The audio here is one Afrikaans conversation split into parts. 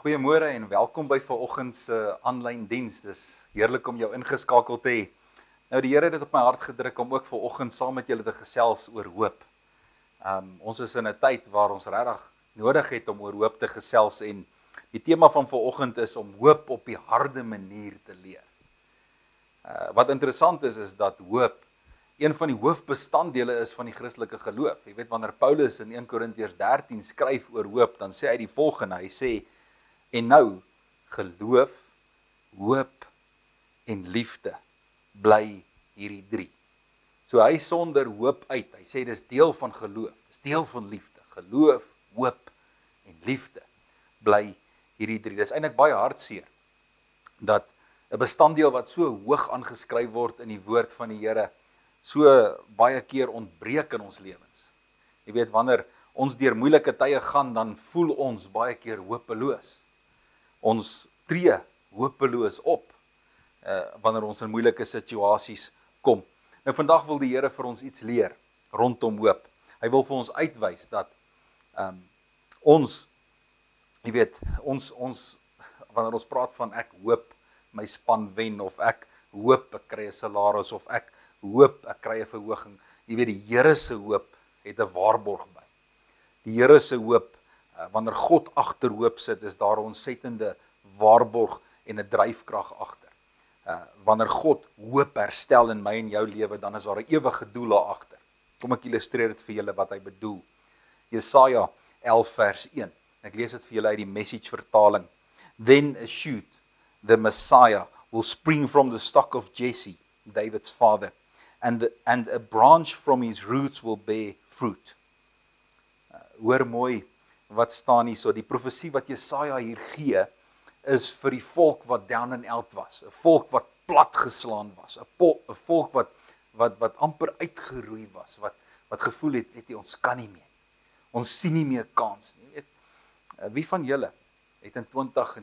Goeiemôre en welkom by vanoggend se aanlyn diens. Dis heerlik om jou ingeskakel te hê. Nou die Here het dit op my hart gedruk om ook vanoggend saam met julle te gesels oor hoop. Ons is in 'n tyd waar ons regtig nodig het om oor hoop te gesels en die tema van vanoggend is om hoop op die harde manier te leer. Wat interessant is dat hoop een van die hoofbestanddele is van die Christelike geloof. Jy weet, wanneer Paulus in 1 Korintiërs 13 skryf oor hoop, dan sê hy die volgende, hy sê, en nou, geloof, hoop en liefde bly hierdie drie. So hy sonder hoop uit, hy sê dis deel van geloof, dis deel van liefde, geloof, hoop en liefde bly hierdie drie. Dis eintlik baie hartseer, dat 'n bestanddeel wat so hoog aangeskryf word in die woord van die Here, so baie keer ontbreek in ons lewens. Jy weet, wanneer ons deur moeilike tye gaan, dan voel ons baie keer hopeloos. Ons tree hopeloos op, wanneer ons in moeilike situasies kom. Nou vandag wil die Here vir ons iets leer, rondom hoop. Hy wil vir ons uitwys dat, ons, jy weet, ons, wanneer ons praat van ek hoop my span wen, of ek hoop ek kry 'n salaris, of ek hoop ek kry 'n verhoging. Jy weet, die Here se hoop het 'n waarborg by. Die Here se hoop, wanneer God agter hoop sit, is daar 'n ontsettende waarborg en 'n dryfkrag agter. Wanneer God hoop herstel in my en jou lewe, dan is daar 'n ewige doel daar agter. Kom ek illustreer dit vir julle wat hy bedoel. Jesaja 11 vers 1. Ek lees dit vir julle uit die Message vertaling. Then a shoot, the Messiah, will spring from the stock of Jesse, David's father, and a branch from his roots will bear fruit. Hoor mooi wat staan hier so, die profesie wat Jesaja hier gee, is vir die volk wat down and out was, 'n volk wat platgeslaan was, 'n volk wat amper uitgeroei was, wat gevoel het, weet jy, ons kan nie meer, ons sien nie meer kans nie. Weet, wie van julle het in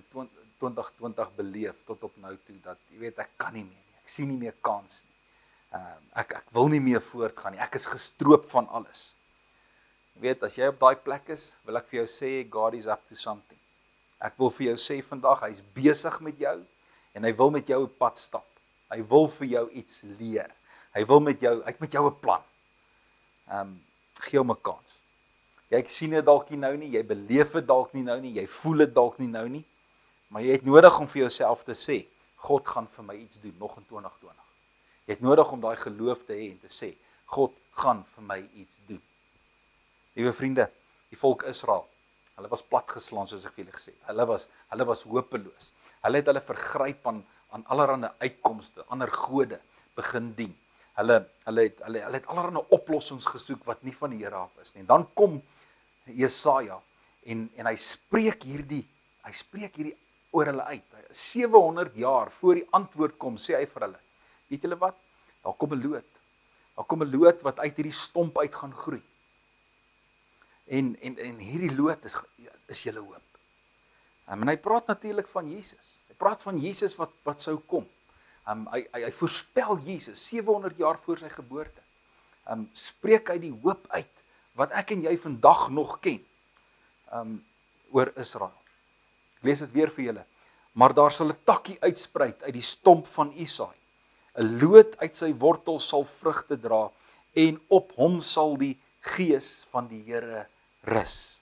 2020 beleef tot op nou toe, dat, jy weet, ek kan nie meer nie, ek sien nie meer kans nie, ek wil nie meer voortgaan nie, ek is gestroop van alles. Jy weet, as jy op daai plek is, wil ek vir jou sê, God is up to something. Ek wil vir jou sê vandag, hy is besig met jou, en hy wil met jou 'n pad stap. Hy wil vir jou iets leer. Hy wil met jou, hy het met jou 'n plan. Gee hom 'n kans. Jy sien dit dalk nie nou nie, jy beleef dit dalk nie nou nie, jy voel dit dalk nie nou nie, maar jy het nodig om vir jouself te sê, God gaan vir my iets doen, nog in 2020. Jy het nodig om daai geloof te hê en te sê, God gaan vir my iets doen. Liewe vriende, die volk Israel, hulle was platgeslaan soos ek vir julle gesê. Hulle was hopeloos. Hulle het hulle vergryp aan allerlei uitkomste, ander gode begin dien. Hulle het allerlei oplossings gesoek wat nie van die Here af is nie. En dan kom Jesaja en hy spreek hierdie oor hulle uit. 700 jaar voor die antwoord kom, sê hy vir hulle, weet julle wat? Daar kom 'n loot. Daar kom 'n loot wat uit hierdie stomp uit gaan groei. En hierdie loot is julle hoop. En hy praat natuurlik van Jesus. Hy praat van Jesus wat sou kom. Hy voorspel Jesus 700 jaar voor sy geboorte. Spreek hy die hoop uit wat ek en jy vandag nog ken oor Israel. Ek lees dit weer vir julle. Maar daar sal 'n takkie uitspruit uit die stomp van Isaai. 'n loot uit sy wortel sal vrugte dra en op hom sal die Gees van die Here rus.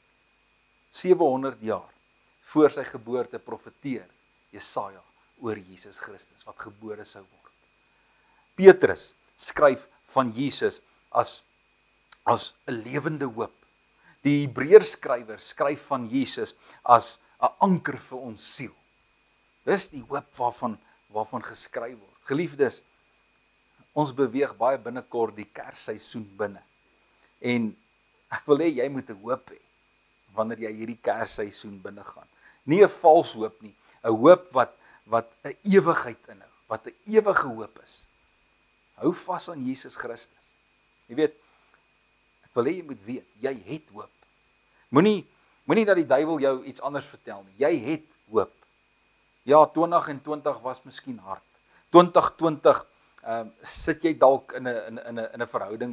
700 jaar voor sy geboorte profeteer Jesaja oor Jesus Christus wat gebore sou word. Petrus skryf van Jesus as 'n lewende hoop. Die Hebreërskrywer skryf van Jesus as 'n anker vir ons siel. Dis die hoop waarvan geskryf word. Geliefdes, ons beweeg baie binnekort die Kersseisoen binne. En ek wil hê jy moet 'n hoop hê wanneer jy hierdie Kersseisoen binne gaan. Nie 'n vals hoop nie, 'n hoop wat 'n ewigheid inhou, wat 'n ewige hoop is. Hou vas aan Jesus Christus. Jy weet, ek wil hê jy moet weet, jy het hoop. Moenie dat die duiwel jou iets anders vertel nie. Jy het hoop. Ja, 2020 was miskien hard. 2020 sit jy dalk in 'n verhouding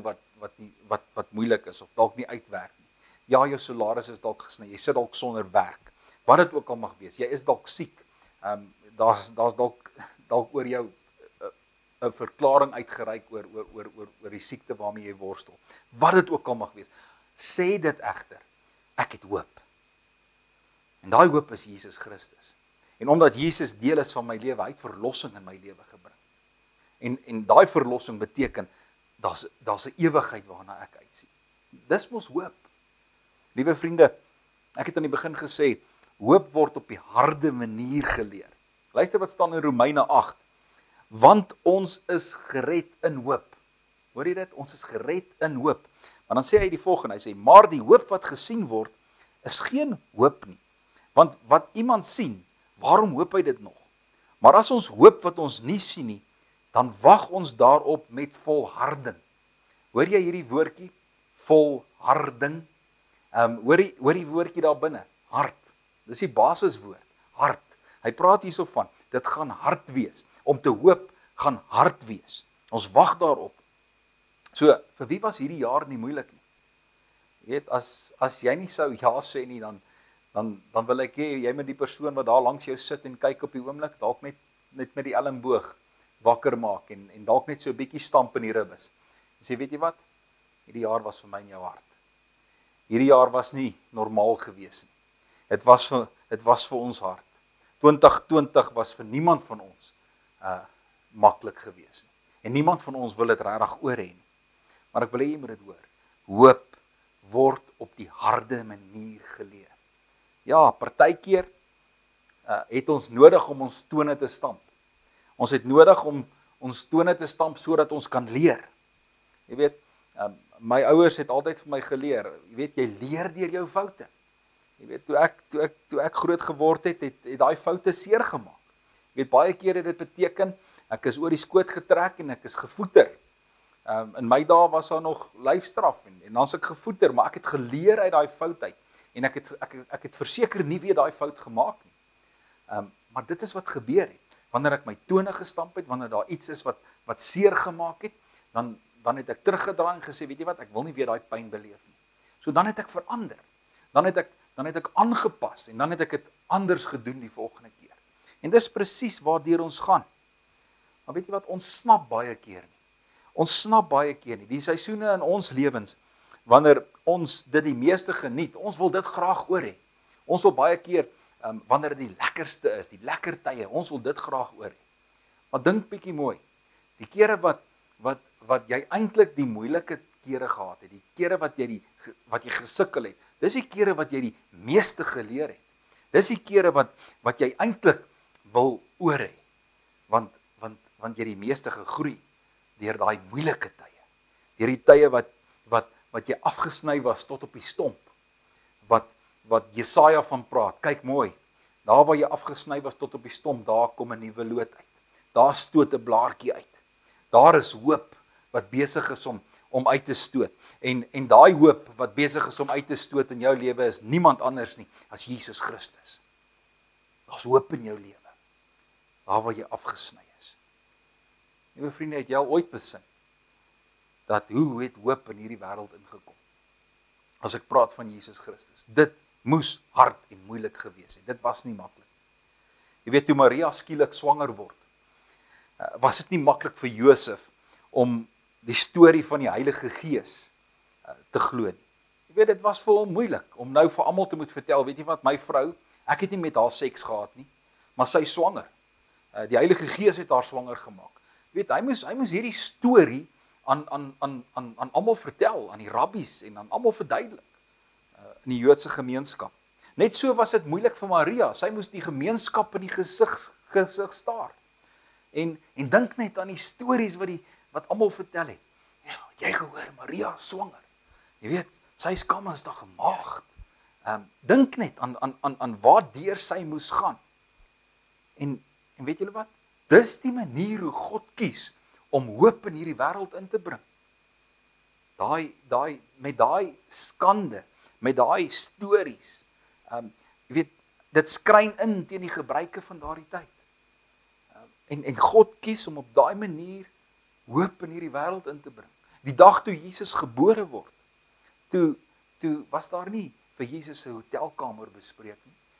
wat moeilik is of dalk nie uitwerk nie. Ja, jou salaris is dalk gesny, jy sit dalk sonder werk. wat dit ook al mag wees. Jy is dalk siek. Daar's dalk oor jou 'n verklaring uitgereik oor die siekte waarmee jy worstel. Wat dit ook al mag wees. Sê dit egter, ek het hoop. En daai hoop is Jesus Christus. En omdat Jesus deel is van my lewe, hy het verlossing in my lewe gebring. En daai verlossing beteken, daar's 'n ewigheid waarna ek uitsien. Dis mos hoop. Liewe vriende, ek het aan die begin gesê, hoop word op die harde manier geleer. Luister wat staan in Romeine 8. Want ons is gered in hoop. Hoor jy dit? Ons is gered in hoop. Maar dan sê hy die volgende, hy sê, maar die hoop wat gesien word, is geen hoop nie. Want wat iemand sien, waarom hoop hy dit nog? Maar as ons hoop wat ons nie sien nie, dan wag ons daarop met volharding. Hoor jy hierdie woordjie? Volharding. Hoor die woordjie daar binne? Hart. Dis die basiswoord. Hart. Hy praat hierso van, dit gaan hard wees. Om te hoop, gaan hard wees. Ons wag daarop. So, vir wie was hierdie jaar nie moeilik nie? Jy weet, as jy nie sou ja sê nie, dan wil ek hê, jy met die persoon wat daar langs jou sit en kyk op die oomblik, dalk net met die elleboog wakker maak en dalk net so 'n bietjie stamp in die ribbes. En sê, weet jy wat? Hierdie jaar was vir my in jou hart. Hierdie jaar was nie normaal gewees nie. Dit was vir ons hard. 2020 was vir niemand van ons maklik gewees nie. En niemand van ons wil dit regtig oor hê nie. Maar ek wil hê jy moet dit hoor. Hoop word op die harde manier geleer. Ja, partykeer het ons nodig om ons tone te stamp. Ons het nodig om ons tone te stamp sodat ons kan leer. Jy weet, my ouers het altyd vir my geleer, jy weet, jy leer deur jou foute. Jy weet, toe ek groot geword het daai foute seer gemaak. Jy weet, baie keer het dit beteken, ek is oor die skoot getrek en ek is gevoeter. In my dae was daar nog lyfstraf en dan's ek gevoeter, maar ek het geleer uit daai fout uit. En ek het verseker nie weer daai fout gemaak nie. Maar dit is wat gebeur het. Wanneer ek my tone gestamp het, wanneer daar iets is wat seer gemaak het, dan het ek teruggedraai en gesê, weet jy wat, ek wil nie weer daai pyn beleef nie. So dan het ek verander. Dan het ek aangepas en dan het ek dit anders gedoen die volgende keer. En dis presies waardeur ons gaan. Maar weet jy wat, ons snap baie keer nie. Ons snap baie keer nie. Die seisoene in ons lewens, wanneer ons dit die meeste geniet, ons wil dit graag oor hê. Ons wil baie keer, wanneer dit die lekkerste is, die lekker tye, ons wil dit graag oor hê. Maar dink bietjie mooi, die kere wat jy eintlik die moeilike kere gehad het, die kere wat jy gesukkel het, dis die kere wat jy die meeste geleer het. Dis die kere wat jy eintlik wil oor hê, want jy die meeste gegroei deur daai moeilike tye. Deur die tye wat jy afgesny was tot op die stomp. Wat Jesaja van praat, kyk mooi, daar waar jy afgesny was tot op die stomp, daar kom 'n nuwe loot uit. Daar stoot 'n blaartjie uit. Daar is hoop wat besig is om uit te stoot. En daai hoop wat besig is om uit te stoot in jou lewe is niemand anders nie as Jesus Christus. Daar's hoop in jou lewe. Daar waar jy afgesny is. Liewe vriende, het jy al ooit besin dat hoe het hoop in hierdie wêreld ingekom? As ek praat van Jesus Christus, dit moes hard en moeilik gewees het. Dit was nie maklik. Jy weet, toe Maria skielik swanger word, was dit nie maklik vir Josef om die storie van die Heilige Gees te glo nie. Jy weet, dit was vir hom moeilik om nou vir almal te moet vertel, weet jy wat, my vrou, ek het nie met haar seks gehad nie, maar sy is swanger. Die Heilige Gees het haar swanger gemaak. Jy weet, hy moes hierdie storie aan almal vertel, aan die rabbies en aan almal verduidelik in die Joodse gemeenskap. Net so was dit moeilik vir Maria, sy moes die gemeenskap in die gesig staar. En dink net aan die stories wat almal vertel het. Ja, jy gehoor, Maria is swanger. Jy weet, sy is kamensdag gemaagd. Dink net aan waardeur sy moes gaan. En weet julle wat? Dis die manier hoe God kies om hoop in hierdie wêreld in te bring. Met daai skande, met daai stories. Jy weet, dit skrein in teen die gebruike van daardie tyd. En God kies om op daai manier hoop in hierdie wêreld in te bring. Die dag toe Jesus gebore word, toe was daar nie vir Jesus 'n hotelkamer bespreek nie.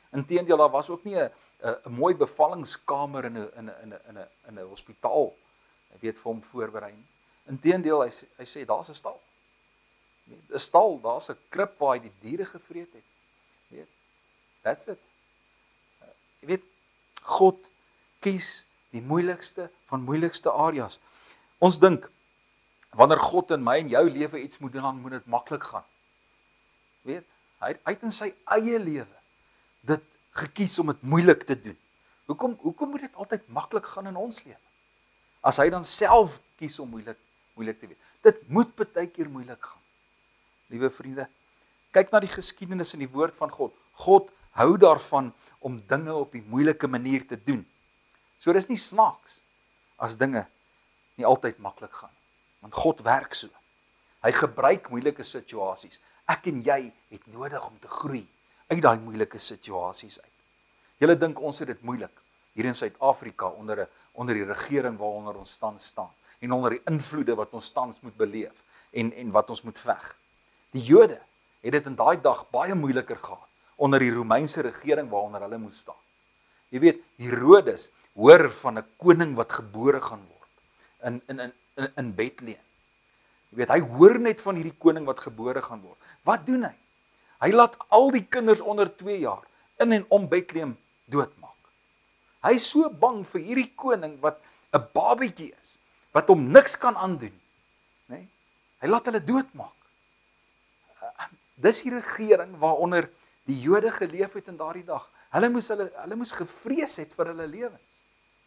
Inteendeel, daar was ook nie 'n mooi bevallingskamer in 'n hospitaal, jy weet, vir hom voorberei nie. Inteendeel, hy sê, daar's 'n stal. 'n Stal, daar's 'n krib waar hy die diere gevreet het. Jy weet, that's it. Jy weet, God kies die moeilikste van moeilikste areas. Ons dink, wanneer God in my en jou lewe iets moet doen, dan moet dit maklik gaan. Weet, hy het in sy eie lewe dit gekies om dit moeilik te doen. Hoekom moet dit altyd maklik gaan in ons lewe? As hy dan self kies om moeilik te wees. Dit moet baie keer moeilik gaan. Liewe vriende, kyk na die geskiedenis in die woord van God. God hou daarvan om dinge op die moeilike manier te doen. So dis nie snaaks as dinge nie altyd maklik gaan. Want God werk so. Hy gebruik moeilike situasies. Ek en jy het nodig om te groei uit daai moeilike situasies uit. Julle dink ons het dit moeilik hier in Suid-Afrika onder die regering waaronder ons tans staan en onder die invloede wat ons tans moet beleef en wat ons moet veg. Die Jode het dit in daai dag baie moeiliker gehad onder die Romeinse regering waaronder hulle moes staan. Jy weet, Herodes hoor van 'n koning wat gebore gaan word in Bethlehem. Jy weet, hy hoor net van hierdie koning wat gebore gaan word. Wat doen hy? Hy laat al die kinders onder 2 jaar in en om Bethlehem doodmaak. Hy is so bang vir hierdie koning wat 'n babietjie is, wat hom niks kan aandoen, nee? Hy laat hulle doodmaak. Dis die regering waaronder die Jode geleef het in daardie dag. Hulle moes gevrees het vir hulle lewens.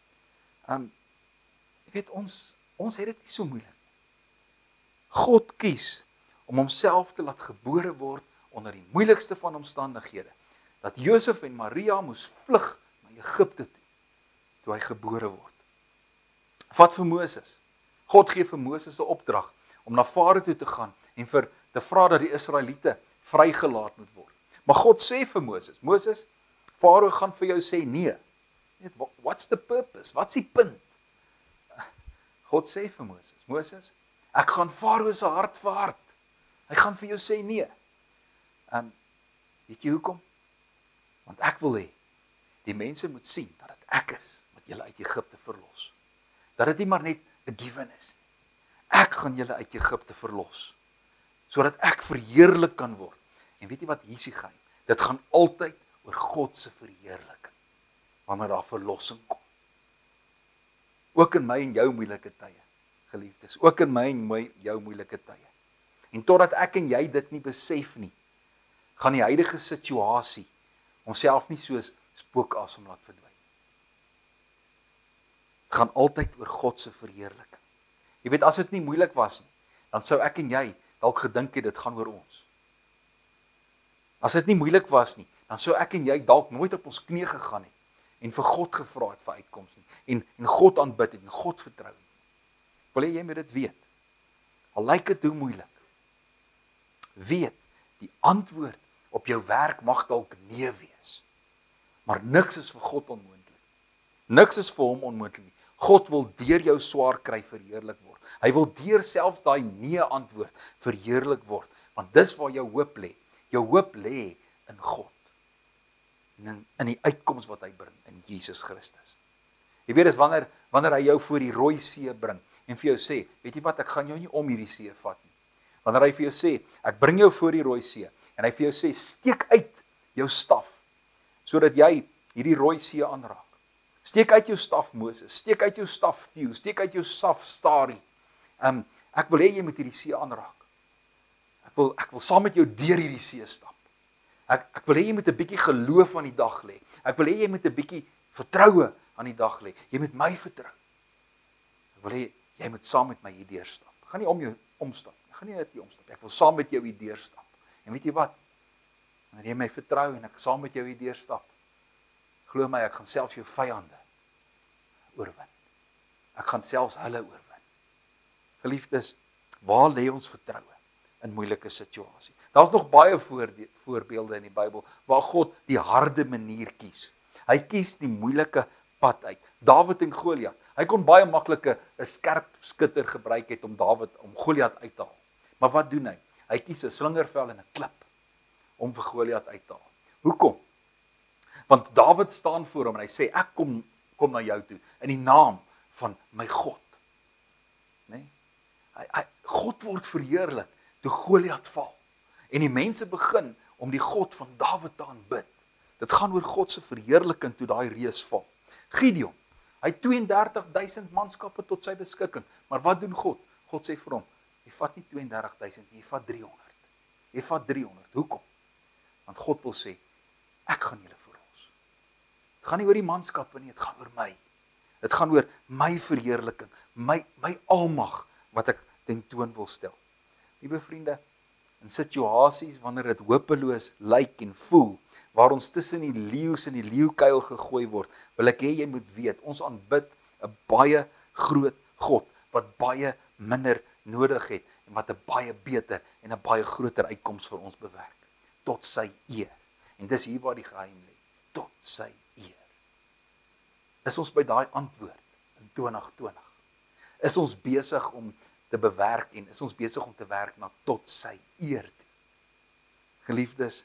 Jy weet, ons het dit nie so moeilik nie. God kies om homself te laat gebore word onder die moeilikste van omstandighede. Dat Josef en Maria moes vlug na Egipte toe hy gebore word. Vat vir Moses. God gee vir Moses 'n opdrag om na Farao toe te gaan en te vra dat die Israeliete vrygelaat moet word. Maar God sê vir Moses, Farao gaan vir jou sê nee. What's the purpose? Wat's die punt? God sê vir Moses, ek gaan Farao se hart verhard. Hy gaan vir jou sê nee. Weet jy hoekom? Want ek wil hê die mense moet sien dat dit ek is wat julle uit Egipte verlos. Dat dit nie maar net 'n given is nie. Ek gaan julle uit Egipte verlos, sodat ek verheerlik kan word. En weet jy wat hier is die geheim? Dit gaan altyd oor God se verheerliking, wanneer daar verlossing kom. Ook in my en jou moeilike tye, geliefdes, ook in my en jou moeilike tye. En totdat ek en jy dit nie besef nie, gaan die huidige situasie homself nie soos spookasem laat verdwyn. Het gaan altyd oor God se verheerliking. Jy weet, as dit nie moeilik was nie, dan sou ek en jy dalk gedink het dit gaan oor ons. As dit nie moeilik was nie, dan sou ek en jy dalk nooit op ons knie gegaan het en vir God gevra het vir uitkoms nie, en God aanbid het en God vertrou het. Wil jy moet dit weet? Al lyk dit hoe moeilik. Weet, die antwoord op jou werk mag dalk nee wees. Maar niks is vir God onmoontlik. Niks is vir hom onmoontlik. God wil deur jou swaar kry verheerlik word. Hy wil deur selfs daai nee antwoord verheerlik word, want dis waar jou hoop lê. Jou hoop lê in God. En in die uitkoms wat hy bring in Jesus Christus. Jy weet, dis wanneer hy jou voor die Rooi See bring en vir jou sê, weet jy wat, ek gaan jou nie om hierdie see vat nie. Wanneer hy vir jou sê, ek bring jou voor die Rooi See en hy vir jou sê, steek uit jou staf sodat jy hierdie Rooi See aanraak. Steek uit jou staf Moses, steek uit jou staf Theo, steek uit jou staf Stari. Ek wil hê jy moet hierdie see aanraak. Ek wil saam met jou deur hierdie see stap. Ek wil hê jy moet 'n bietjie geloof aan die dag lê. Ek wil hê jy moet 'n bietjie vertroue aan die dag lê. Jy moet my vertrou. Ek wil hê jy moet saam met my hier deurstap. Ek gaan nie om jou omstap. Ek gaan nie net hier omstap. Ek wil saam met jou hier deurstap. En weet jy wat? Wanneer jy my vertrou en ek saam met jou hier deurstap, glo my, ek gaan selfs jou vyande oorwin. Ek gaan selfs hulle oorwin. Geliefdes, waar lê ons vertroue in moeilike situasie? Daar's nog baie voorbeelde in die Bybel waar God die harde manier kies. Hy kies die moeilike pad uit. Dawid en Goliat. Hy kon baie maklike 'n skerp skutter gebruik het om Goliat uit te haal. Maar wat doen hy? Hy kies 'n slingervel en 'n klip om vir Goliat uit te haal. Hoekom? Want Dawid staan voor hom en hy sê, ek kom na jou toe, in die naam van my God. Nee? God word verheerlik, toe Goliat val. En die mense begin om die God van Dawid te aanbid. Dit gaan oor God se verheerliking toe daai reus val. Gideon, hy het 32,000 manskappe tot sy beskikking. Maar wat doen God? God sê vir hom, jy vat nie 32,000 nie, jy vat 300. Jy vat 300. Hoekom? Want God wil sê, ek gaan julle verlos. Het gaan nie oor die manskappe nie, het gaan oor my. Het gaan oor my verheerliking, my almag wat ek tentoon wil stel. Liewe vriende, in situasies wanneer dit hopeloos lyk en voel, waar ons tussen die leeu's in die leeukuil gegooi word, wil ek hê jy moet weet, ons aanbid 'n baie groot God, wat baie minder nodig het, en wat 'n baie beter en 'n baie groter uitkoms vir ons bewerk, tot sy eer. En dis hier waar die geheim lê, tot sy eer. Is ons by daai antwoord in 2020? Is ons besig om te bewerk en is ons besig om te werk na tot sy eer toe? Geliefdes,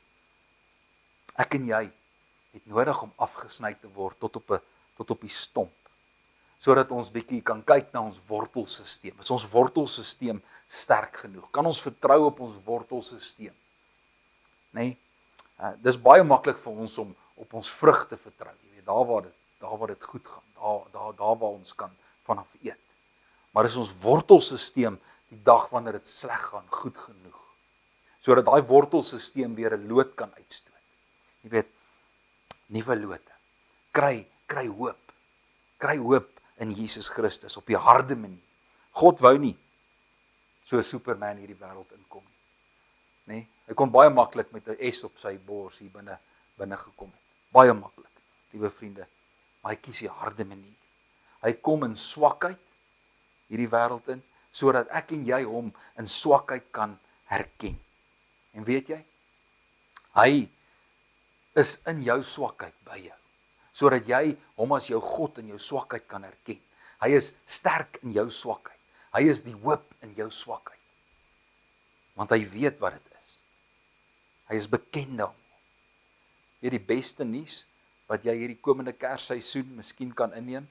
ek en jy het nodig om afgesny te word tot op die stomp, sodat ons bietjie kan kyk na ons wortelsisteem. Is ons wortelsisteem sterk genoeg? Kan ons vertrou op ons wortelsisteem? Nee, dis baie maklik vir ons om op ons vrug te vertrou. Jy weet, daar waar dit goed gaan, daar waar ons kan vanaf eet. Maar is ons wortelsisteem die dag wanneer dit sleg gaan goed genoeg, sodat daai wortelsisteem weer 'n loot kan uitstoot. Jy weet, nuwe lote. Kry hoop in Jesus Christus op die harde manier. God wou nie so 'n Superman hierdie wêreld inkom nie. Nee, hy kon baie maklik met 'n S op sy bors hier binne gekom het. Baie maklik, liewe vriende. Maar hy kies die harde manier. Hy kom in swakheid hierdie wêreld in, sodat ek en jy hom in swakheid kan herken. En weet jy, hy is in jou swakheid by jou, sodat jy hom as jou God in jou swakheid kan herken. Hy is sterk in jou swakheid. Hy is die hoop in jou swakheid. Want hy weet wat dit is. Hy is bekend daarmee. Weet die beste nuus wat jy hierdie komende Kersseisoen miskien kan inneem?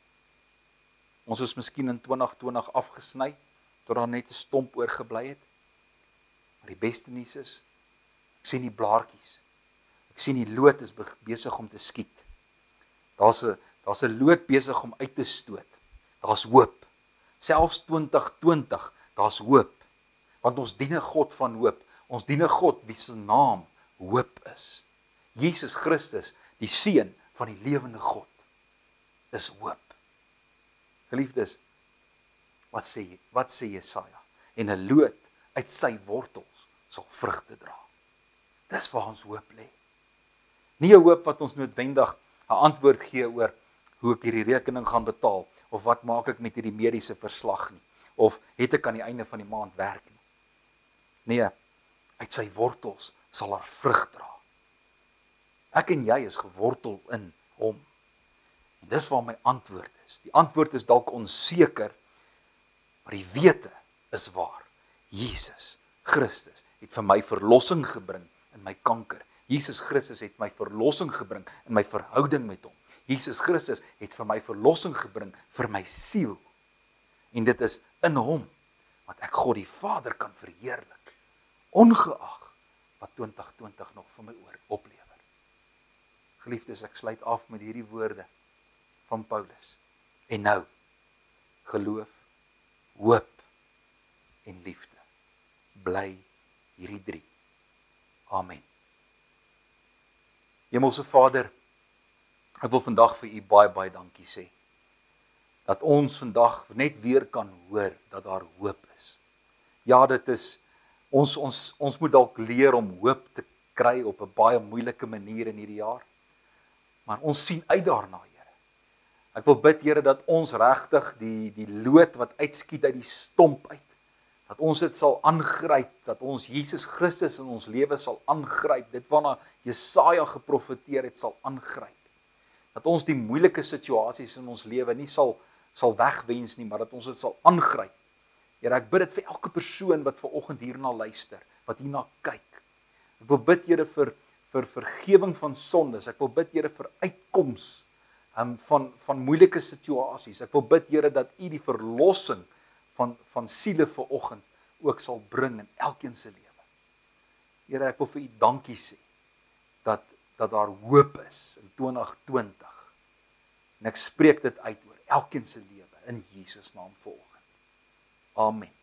Ons is miskien in 2020 afgesny, tot daar net 'n stomp oorgebly het. Maar die beste nuus is, ek sien die blaartjies. Ek sien die loot is besig om te skiet. Daar's 'n loot besig om uit te stoot. Daar's hoop. Selfs 2020, daar's hoop. Want ons dien 'n God van hoop. Ons dien 'n God wie se naam hoop is. Jesus Christus, die seun van die lewende God, is hoop. Geliefdes, wat sê Jesaja? En 'n loot uit sy wortels sal vrugte dra. Dis waar ons hoop lê. Nie 'n hoop wat ons noodwendig 'n antwoord gee oor hoe ek hierdie rekening gaan betaal, of wat maak ek met hierdie mediese verslag nie, of het ek aan die einde van die maand werk nie. Nee, uit sy wortels sal haar vrug dra. Ek en jy is gewortel in hom. En dis waar my antwoord is. Die antwoord is dalk onseker, maar die wete is waar. Jesus Christus het vir my verlossing gebring in my kanker. Jesus Christus het my verlossing gebring in my verhouding met hom. Jesus Christus het vir my verlossing gebring vir my siel. En dit is in hom wat ek God die Vader kan verheerlik, ongeag wat 2020 nog vir my oplewer. Geliefdes, ek sluit af met hierdie woorde van Paulus. En nou, geloof, hoop en liefde. Bly hierdie 3. Amen. Hemelse Vader, ek wil vandag vir u baie dankie sê, dat ons vandag net weer kan hoor dat daar hoop is. Ja, dit is, ons moet dalk leer om hoop te kry op 'n baie moeilike manier in hierdie jaar, maar ons sien uit daarna, Here. Ek wil bid, Here, dat ons regtig die loot wat uitskiet uit die stomp uit, dat ons dit sal aangryp, dat ons Jesus Christus in ons lewe sal aangryp, dit waarna Jesaja geprofeteer het, sal aangryp. Dat ons die moeilike situasies in ons lewe nie sal wegwens nie, maar dat ons dit sal aangryp. Here, ek bid dit vir elke persoon wat vanoggend hierna luister, wat hierna kyk. Ek wil bid, Here, vir vir vergewing van sondes. Ek wil bid, Here, vir uitkoms van moeilike situasies. Ek wil bid, Here, dat U die verlossing van siele vanoggend ook sal bring in elkeen se lewe. Here, ek wil vir U dankie sê dat daar hoop is in 2020. En ek spreek dit uit oor elkeen se lewe in Jesus naam vanoggend. Amen.